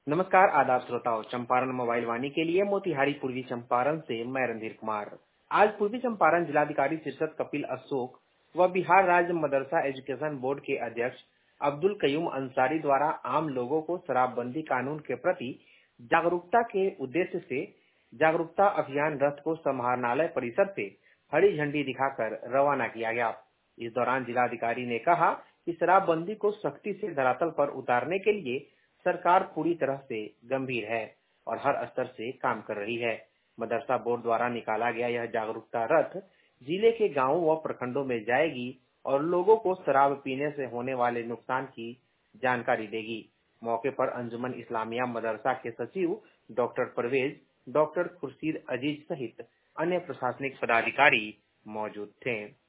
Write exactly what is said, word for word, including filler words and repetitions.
नमस्कार आदाब श्रोताओं, चंपारण मोबाइल वाणी के लिए मोतिहारी पूर्वी चंपारण से मैं रणधीर कुमार। आज पूर्वी चंपारण जिलाधिकारी शीर्षत कपिल अशोक व बिहार राज्य मदरसा एजुकेशन बोर्ड के अध्यक्ष अब्दुल कयूम अंसारी द्वारा आम लोगों को शराबबंदी कानून के प्रति जागरूकता के उद्देश्य से जागरूकता अभियान रथ को समाहरणालय परिसर से हरी झंडी दिखाकर रवाना किया गया। इस दौरान जिलाधिकारी ने कहा कि शराबबंदी को सख्ती से धरातल पर उतारने के लिए सरकार पूरी तरह से गंभीर है और हर स्तर से काम कर रही है। मदरसा बोर्ड द्वारा निकाला गया यह जागरूकता रथ जिले के गांवों व प्रखंडों में जाएगी और लोगों को शराब पीने से होने वाले नुकसान की जानकारी देगी। मौके पर अंजुमन इस्लामिया मदरसा के सचिव डॉक्टर परवेज, डॉक्टर खुर्शीद अजीज सहित अन्य प्रशासनिक पदाधिकारी मौजूद थे।